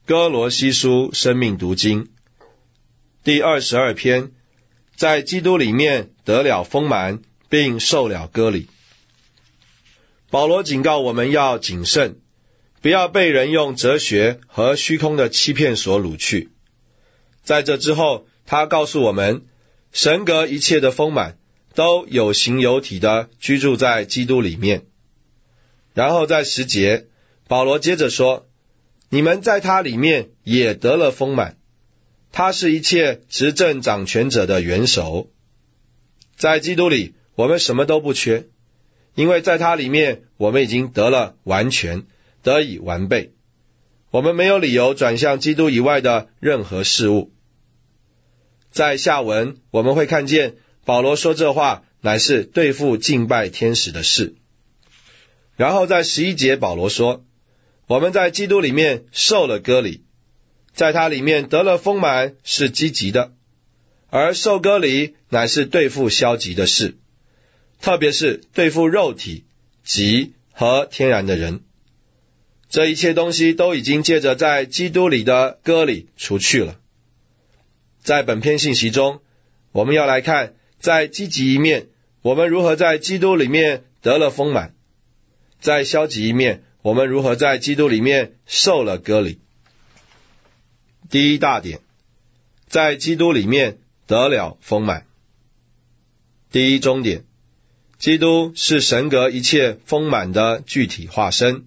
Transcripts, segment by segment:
哥罗西书生命读经第22篇，在基督里面得了丰满，并受了割礼。保罗警告我们要谨慎，不要被人用哲学和虚空的欺骗所掳去。在这之后，他告诉我们，神格一切的丰满都有形有体的居住在基督里面。然后在10节，保罗接着说，你们在他里面也得了丰满，他是一切执政掌权者的元首。在基督里，我们什么都不缺，因为在他里面我们已经得了完全，得以完备。我们没有理由转向基督以外的任何事物。在下文我们会看见保罗说这话乃是对付敬拜天使的事。然后在11节保罗说，我们在基督里面受了割礼，在他里面得了丰满是积极的，而受割礼乃是对付消极的事，特别是对付肉体、己和天然的人。这一切东西都已经借着在基督里的割礼除去了。在本篇信息中，我们要来看在积极一面，我们如何在基督里面得了丰满；在消极一面，我们如何在基督里面受了割礼。第一大点，在基督里面得了丰满。第一中点，基督是神格一切丰满的具体化身。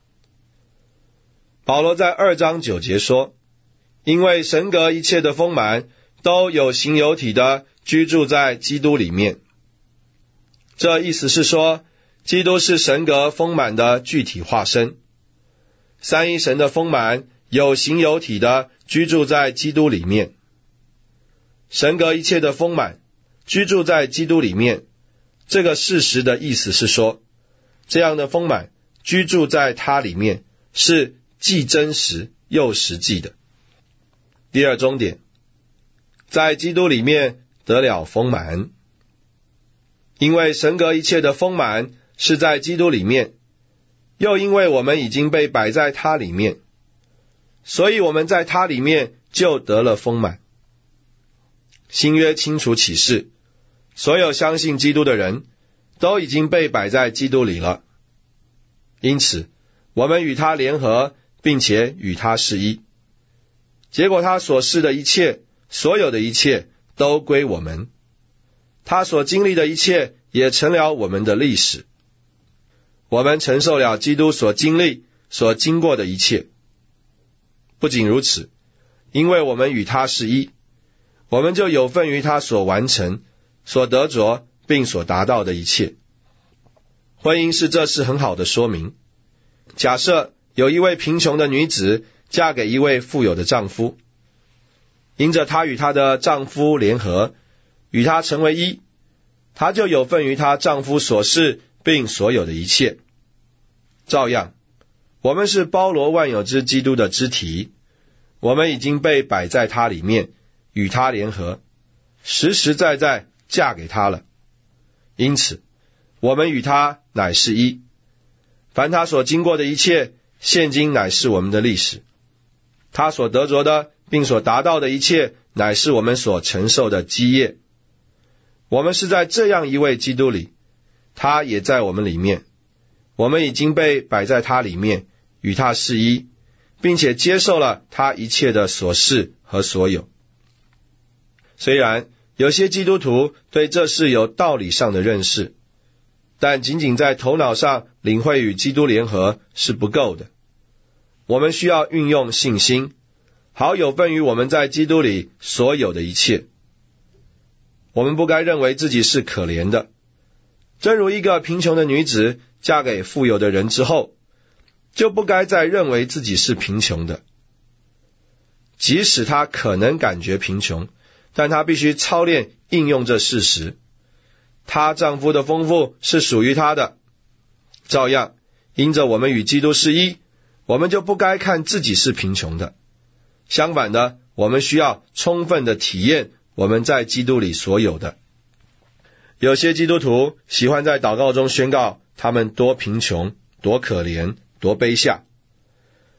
保罗在2章9节说，因为神格一切的丰满都有形有体的居住在基督里面。这意思是说，基督是神格丰满的具体化身。三一神的丰满有形有体的居住在基督里面。神格一切的丰满居住在基督里面，这个事实的意思是说，这样的丰满居住在他里面是既真实又实际的。第二中点，在基督里面得了丰满。因为神格一切的丰满是在基督里面，又因为我们已经被摆在他里面，所以我们在他里面就得了丰满。新约清楚启示，所有相信基督的人都已经被摆在基督里了，因此我们与他联合，并且与他是一。结果他所示的一切，所有的一切都归我们，他所经历的一切也成了我们的历史。我们承受了基督所经历所经过的一切。不仅如此，因为我们与他是一，我们就有份于他所完成、所得着并所达到的一切。婚姻是这事很好的说明。假设有一位贫穷的女子嫁给一位富有的丈夫，因着她与她的丈夫联合，与他成为一，她就有份于她丈夫所事并所有的一切。照样，我们是包罗万有之基督的肢体，我们已经被摆在他里面，与他联合，实实在在嫁给他了。因此，我们与他乃是一。凡他所经过的一切，现今乃是我们的历史。他所得着的并所达到的一切，乃是我们所承受的基业。我们是在这样一位基督里，他也在我们里面。我们已经被摆在他里面，与他是一，并且接受了他一切的所事和所有。虽然有些基督徒对这事有道理上的认识，但仅仅在头脑上领会与基督联合是不够的。我们需要运用信心，好有份于我们在基督里所有的一切。我们不该认为自己是可怜的，正如一个贫穷的女子嫁给富有的人之后，就不该再认为自己是贫穷的。即使她可能感觉贫穷，但她必须操练应用这事实。她丈夫的丰富是属于她的。照样，因着我们与基督是一，我们就不该看自己是贫穷的。相反的，我们需要充分的体验我们在基督里所有的。有些基督徒喜欢在祷告中宣告他们多贫穷、多可怜、多卑下。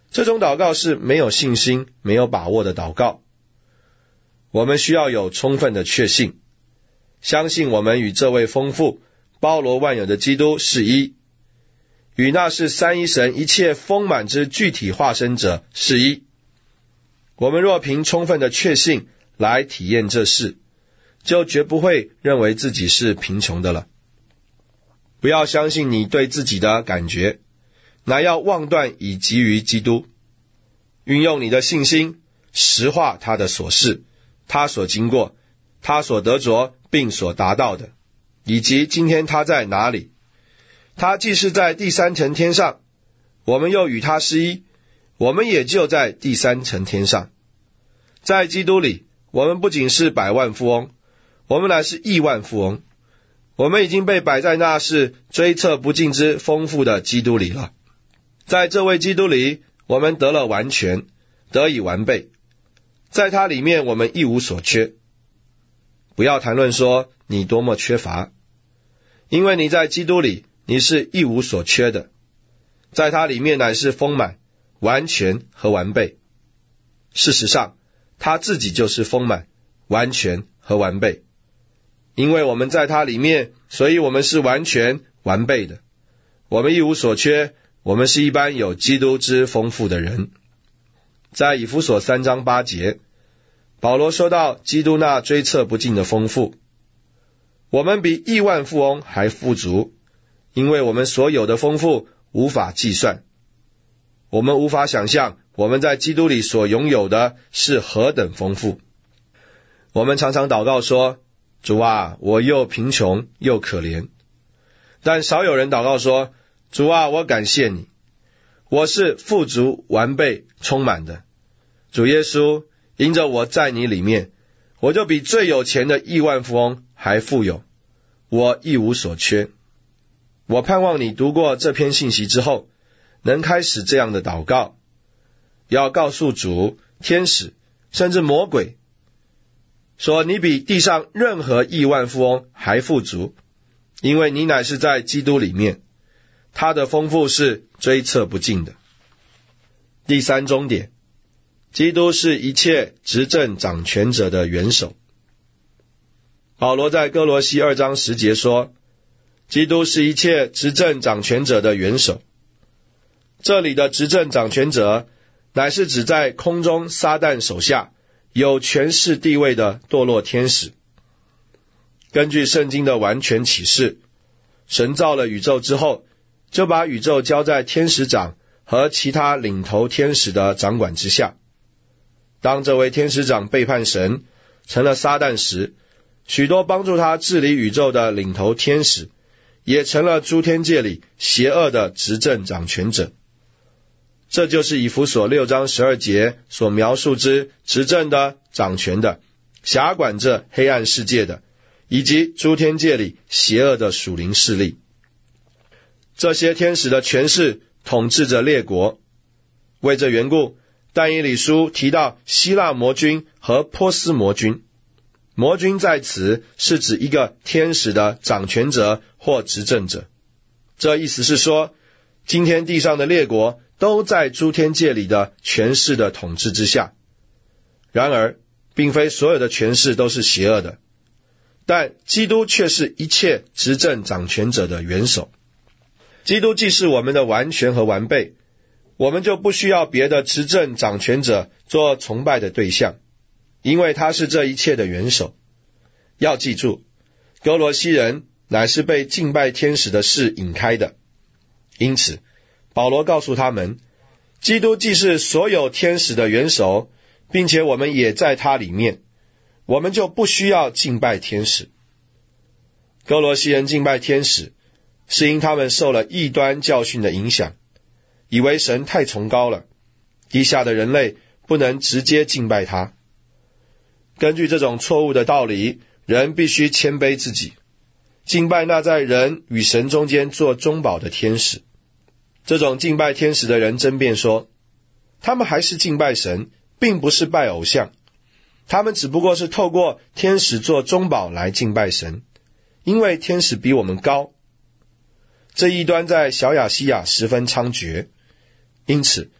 这种祷告是没有信心、没有把握的祷告。我们需要有充分的确信，相信我们与这位丰富、包罗万有的基督是一，与那是三一神一切丰满之具体化身者是一。我们若凭充分的确信来体验这事，就绝不会认为自己是贫穷的了。不要相信你对自己的感觉，乃要妄断以及于基督，运用你的信心，实化他的所事，他所经过，他所得着并所达到的，以及今天他在哪里。他既是在第三层天上，我们又与他是一，我们也就在第三层天上。在基督里，我们不仅是百万富翁，我们乃是亿万富翁。我们已经被摆在那是追测不尽之丰富的基督里了。在这位基督里，我们得了完全，得以完备。在他里面，我们一无所缺。不要谈论说你多么缺乏，因为你在基督里，你是一无所缺的。在他里面乃是丰满、完全和完备。事实上，他自己就是丰满、完全和完备。因为我们在他里面，所以我们是完全完备的。我们一无所缺，我们是一般有基督之丰富的人。在以弗所3章8节，保罗说到基督那追测不尽的丰富，我们比亿万富翁还富足，因为我们所有的丰富无法计算。我们无法想象我们在基督里所拥有的是何等丰富。我们常常祷告说，主啊，我又贫穷又可怜。但少有人祷告说，主啊，我感谢你，我是富足完备充满的。主耶稣，因着我在你里面，我就比最有钱的亿万富翁还富有，我一无所缺。我盼望你读过这篇信息之后，能开始这样的祷告，要告诉主、天使甚至魔鬼，说你比地上任何亿万富翁还富足，因为你乃是在基督里面，他的丰富是追测不尽的。第三终点，基督是一切执政掌权者的元首。保罗在哥罗西2章10节说，基督是一切执政掌权者的元首。这里的执政掌权者，乃是指在空中撒旦手下有权势地位的堕落天使。根据圣经的完全启示，神造了宇宙之后，就把宇宙交在天使长和其他领头天使的掌管之下。当这位天使长背叛神，成了撒旦时，许多帮助他治理宇宙的领头天使，也成了诸天界里邪恶的执政掌权者。这就是以弗所6章12节所描述之执政的、掌权的、辖管着黑暗世界的，以及诸天界里邪恶的属灵势力。这些天使的权势统治着列国。为这缘故，但以理书提到希腊魔君和波斯魔君。魔君在此是指一个天使的掌权者或执政者。这意思是说，今天地上的列国都在诸天界里的权势的统治之下。然而，并非所有的权势都是邪恶的，但基督却是一切执政掌权者的元首。基督既是我们的完全和完备，我们就不需要别的执政掌权者做崇拜的对象，因为他是这一切的元首。要记住，哥罗西人乃是被敬拜天使的事引开的。因此，保罗告诉他们，基督既是所有天使的元首，并且我们也在他里面，我们就不需要敬拜天使。哥罗西人敬拜天使，是因他们受了异端教训的影响，以为神太崇高了，地下的人类不能直接敬拜他。根据这种错误的道理，人必须谦卑自己，敬拜那在人与神中间做中保的天使。这种敬拜天使的人争辩说，他们还是敬拜神，并不是拜偶像，他们只不过是透过天使做中保来敬拜神，因为天使比我们高。这异端在小亚细亚十分猖獗，因此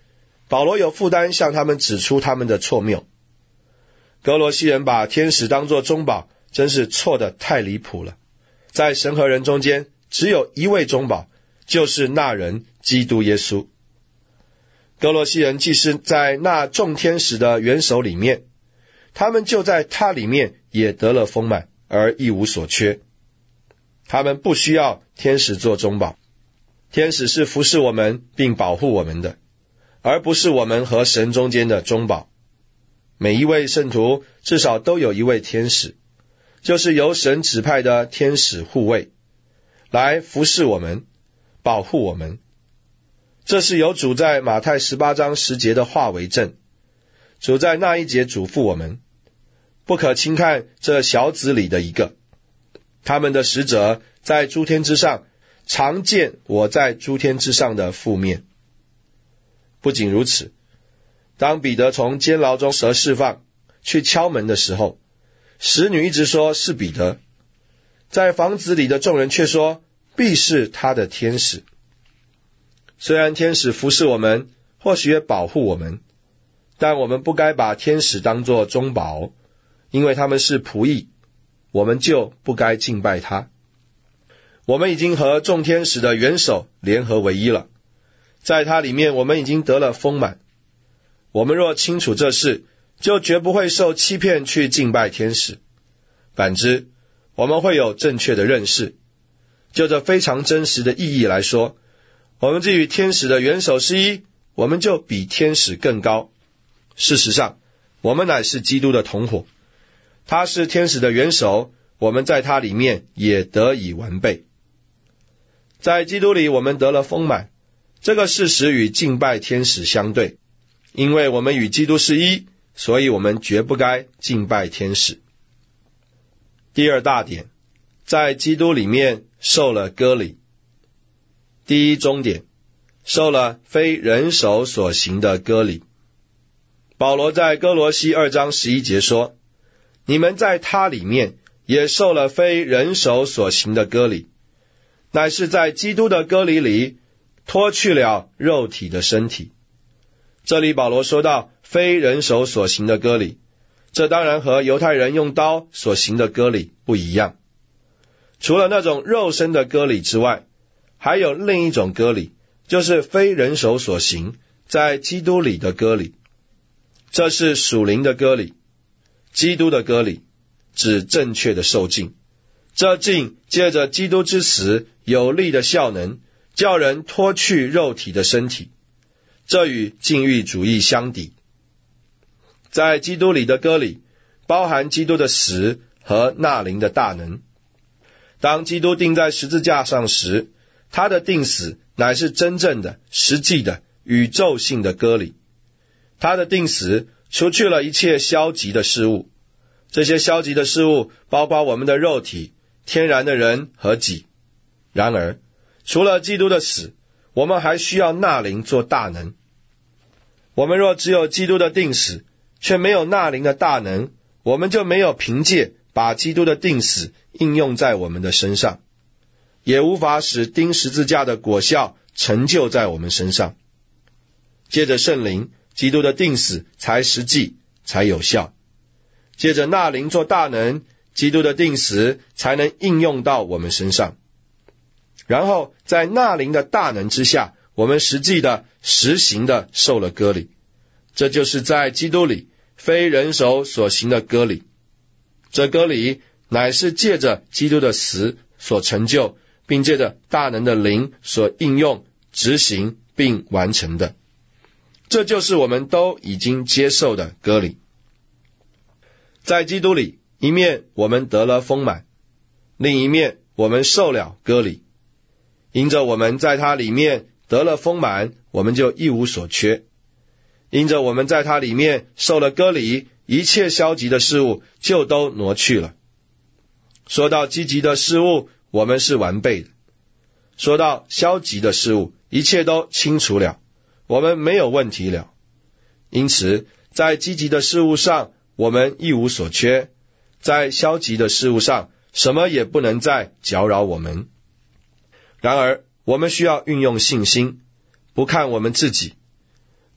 保罗有负担向他们指出他们的错谬。哥罗西人把天使当作中保，真是错得太离谱了。在神和人中间，只有一位中保，就是那人基督耶稣。哥罗西人既是在那众天使的元首里面，他们就在他里面也得了丰满，而一无所缺。他们不需要天使做中保，天使是服侍我们并保护我们的，而不是我们和神中间的中保。每一位圣徒至少都有一位天使，就是由神指派的天使护卫，来服侍我们，保护我们。这是由主在马太18章10节的话为证。主在那一节嘱咐我们，不可轻看这小子里的一个，他们的使者在诸天之上，常见我在诸天之上的父面。不仅如此，当彼得从监牢中得释放，去敲门的时候，使女一直说是彼得，在房子里的众人却说必是他的天使。虽然天使服侍我们，或许也保护我们，但我们不该把天使当作中保，因为他们是仆役，我们就不该敬拜他。我们已经和众天使的元首联合为一了，在他里面我们已经得了丰满。我们若清楚这事，就绝不会受欺骗去敬拜天使。反之，我们会有正确的认识。就这非常真实的意义来说，我们既与天使的元首是一，我们就比天使更高。事实上，我们乃是基督的同伙，他是天使的元首，我们在他里面也得以完备。在基督里我们得了丰满，这个事实与敬拜天使相对，因为我们与基督是一，所以我们绝不该敬拜天使。第二大点，在基督里面受了割礼。第一中点，受了非人手所行的割礼。保罗在哥罗西2章11节说，你们在他里面也受了非人手所行的割礼，乃是在基督的割礼里脱去了肉体的身体。这里保罗说到非人手所行的割礼，这当然和犹太人用刀所行的割礼不一样。除了那种肉身的割礼之外，还有另一种割礼，就是非人手所行，在基督里的割礼。这是属灵的割礼，基督的割礼，指正确的受浸。这浸借着基督之死有力的效能，叫人脱去肉体的身体，这与禁欲主义相抵。在基督里的割礼，包含基督的死和纳灵的大能。当基督钉在十字架上时，他的钉死乃是真正的、实际的、宇宙性的割礼。他的钉死除去了一切消极的事物，这些消极的事物包括我们的肉体、天然的人和己。然而，除了基督的死，我们还需要纳灵做大能。我们若只有基督的钉死，却没有纳灵的大能，我们就没有凭借把基督的钉死应用在我们的身上，也无法使钉十字架的果效成就在我们身上。借着圣灵，基督的钉死才实际，才有效。借着纳灵做大能，基督的钉死才能应用到我们身上。然后在纳灵的大能之下，我们实际的、实行的受了割礼。这就是在基督里非人手所行的割礼。这割礼乃是借着基督的死所成就，并借着大能的灵所应用、执行并完成的。这就是我们都已经接受的割礼。在基督里，一面我们得了丰满，另一面我们受了割礼。因着我们在他里面得了丰满，我们就一无所缺。因着我们在他里面受了割礼，一切消极的事物就都挪去了。说到积极的事物，我们是完备的；说到消极的事物，一切都清除了，我们没有问题了。因此，在积极的事物上，我们一无所缺；在消极的事物上，什么也不能再搅扰我们。然而，我们需要运用信心，不看我们自己。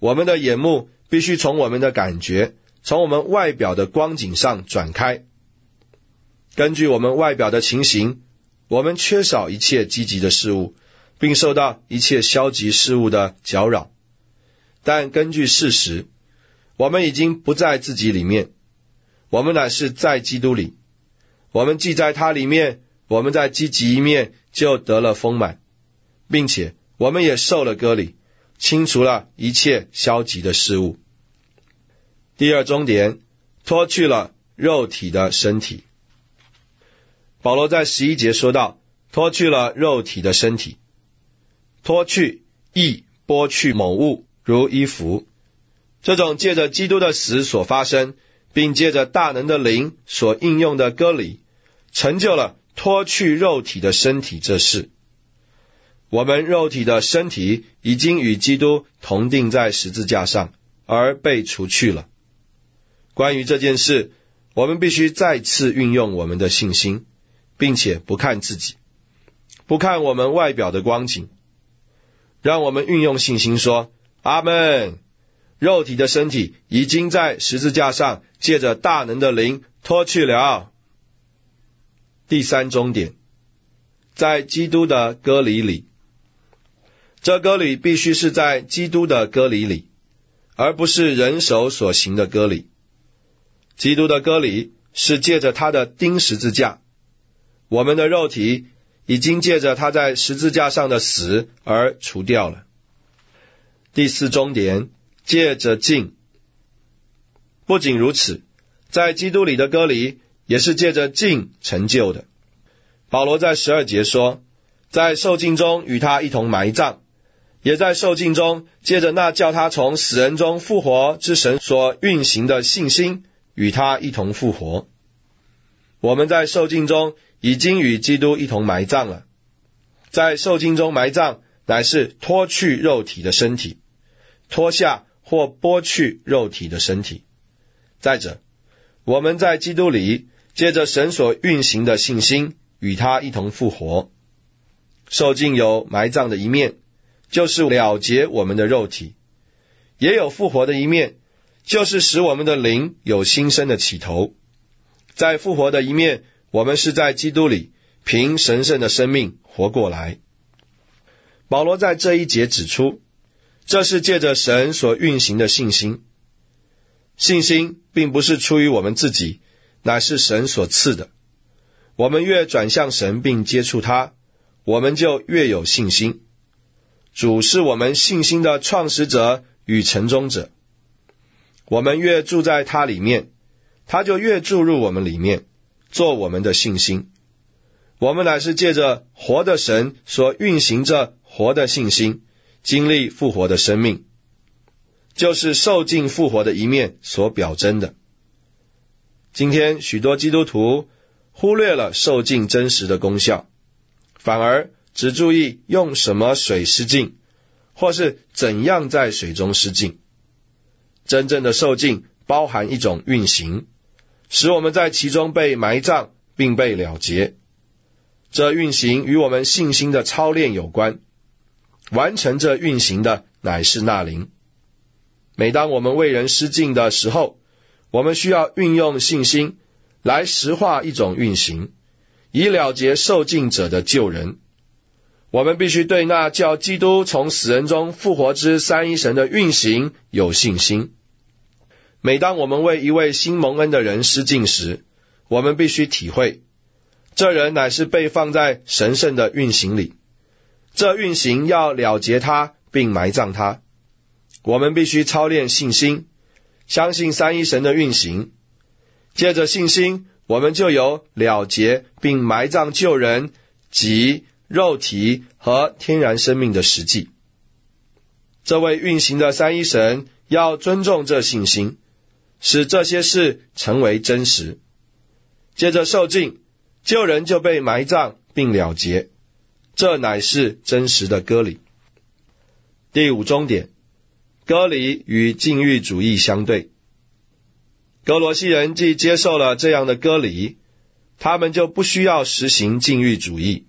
我们的眼目必须从我们的感觉，从我们外表的光景上转开。根据我们外表的情形，我们缺少一切积极的事物，并受到一切消极事物的搅扰。但根据事实，我们已经不在自己里面，我们乃是在基督里。我们既在他里面，我们在积极一面就得了丰满，并且我们也受了割礼，清除了一切消极的事物。第二重点，脱去了肉体的身体。保罗在11节说到，脱去了肉体的身体。脱去亦剥去某物，如衣服。这种借着基督的死所发生，并借着大能的灵所应用的割礼，成就了脱去肉体的身体这事。我们肉体的身体已经与基督同定在十字架上，而被除去了。关于这件事，我们必须再次运用我们的信心，并且不看自己，不看我们外表的光景。让我们运用信心说，阿们，肉体的身体已经在十字架上借着大能的灵脱去了。第三重点，在基督的割礼里。这割礼必须是在基督的割礼里，而不是人手所行的割礼。基督的割礼是借着他的钉十字架，我们的肉体已经借着他在十字架上的死而除掉了。第四重点，借着浸。不仅如此，在基督里的割礼也是借着浸成就的。保罗在12节说，在受浸中与他一同埋葬，也在受浸中借着那叫他从死人中复活之神所运行的信心，与他一同复活。我们在受浸中已经与基督一同埋葬了。在受浸中埋葬，乃是脱去肉体的身体，脱下或剥去肉体的身体。再者，我们在基督里借着神所运行的信心，与他一同复活。受浸有埋葬的一面，就是了结我们的肉体；也有复活的一面，就是使我们的灵有新生的起头。在复活的一面，我们是在基督里凭神圣的生命活过来。保罗在这一节指出，这是借着神所运行的信心。信心并不是出于我们自己，乃是神所赐的。我们越转向神并接触他，我们就越有信心。主是我们信心的创始者与成终者。我们越住在他里面，他就越注入我们里面，做我们的信心。我们乃是借着活的神所运行着活的信心，经历复活的生命，就是受尽复活的一面所表征的。今天许多基督徒忽略了受尽真实的功效，反而只注意用什么水施浸，或是怎样在水中施浸。真正的受浸包含一种运行，使我们在其中被埋葬并被了结。这运行与我们信心的操练有关，完成这运行的乃是那灵。每当我们为人施浸的时候，我们需要运用信心来实化一种运行，以了结受浸者的救人。我们必须对那叫基督从死人中复活之三一神的运行有信心。每当我们为一位新蒙恩的人施浸时，我们必须体会，这人乃是被放在神圣的运行里，这运行要了结他并埋葬他。我们必须操练信心，相信三一神的运行。借着信心，我们就有了结并埋葬救人及肉体和天然生命的实际。这位运行的三一神要尊重这信心，使这些事成为真实。接着受浸，救人就被埋葬并了结，这乃是真实的割礼。第五重点，割礼与禁欲主义相对。哥罗西人既接受了这样的割礼，他们就不需要实行禁欲主义。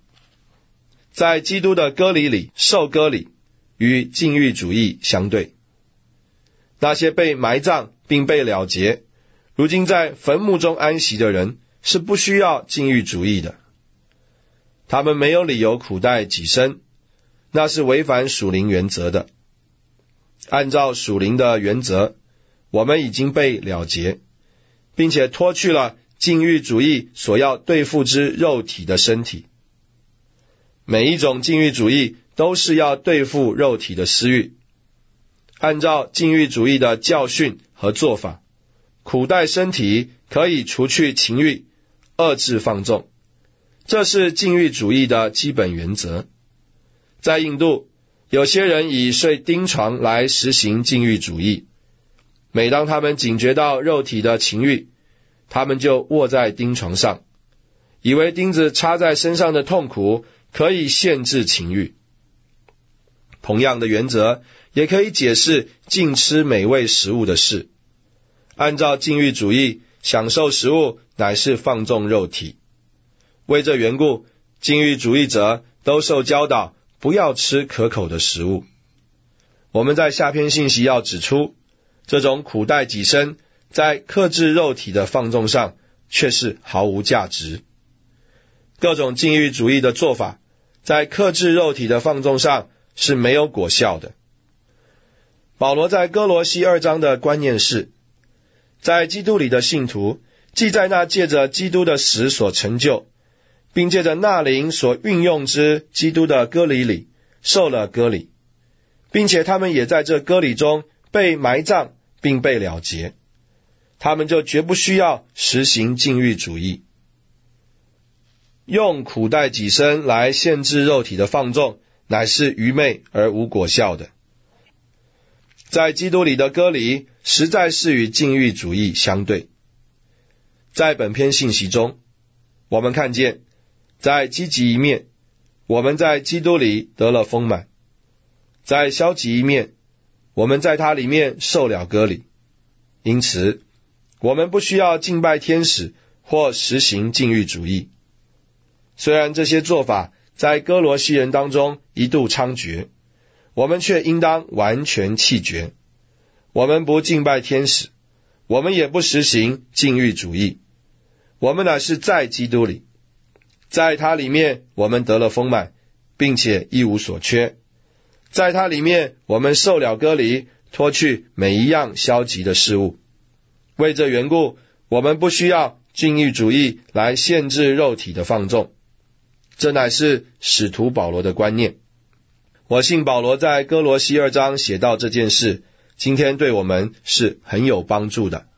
在基督的割礼里受割礼与禁欲主义相对。 那些被埋葬并被了结，如今在坟墓中安息的人，是不需要禁欲主义的。他们没有理由苦待己身，那是违反属灵原则的。按照属灵的原则，我们已经被了结，并且脱去了禁欲主义所要对付之肉体的身体。每一种禁欲主义都是要对付肉体的私欲。按照禁欲主义的教训和做法，苦待身体可以除去情欲，遏制放纵，这是禁欲主义的基本原则。在印度，有些人以睡钉床来实行禁欲主义。每当他们警觉到肉体的情欲，他们就卧在钉床上，以为钉子插在身上的痛苦可以限制情欲。同样的原则也可以解释禁吃美味食物的事。按照禁欲主义，享受食物乃是放纵肉体。为这缘故，禁欲主义者都受教导不要吃可口的食物。我们在下篇信息要指出，这种苦待己身在克制肉体的放纵上却是毫无价值。各种禁欲主义的做法在克制肉体的放纵上是没有果效的。保罗在哥罗西2章的观念是，在基督里的信徒，既在那借着基督的死所成就，并借着那灵所运用之基督的割礼里受了割礼，并且他们也在这割礼中被埋葬并被了结，他们就绝不需要实行禁欲主义。用苦待己身来限制肉体的放纵，乃是愚昧而无果效的。在基督里的割礼实在是与禁欲主义相对。在本篇信息中，我们看见在积极一面，我们在基督里得了丰满；在消极一面，我们在他里面受了割礼。因此，我们不需要敬拜天使或实行禁欲主义。虽然这些做法在哥罗西人当中一度猖獗，我们却应当完全弃绝。我们不敬拜天使，我们也不实行禁欲主义。我们乃是在基督里，在他里面我们得了丰满，并且一无所缺。在他里面我们受了割礼，脱去每一样消极的事物。为这缘故，我们不需要禁欲主义来限制肉体的放纵。这乃是使徒保罗的观念。我信保罗在哥罗西2章写到这件事，今天对我们是很有帮助的。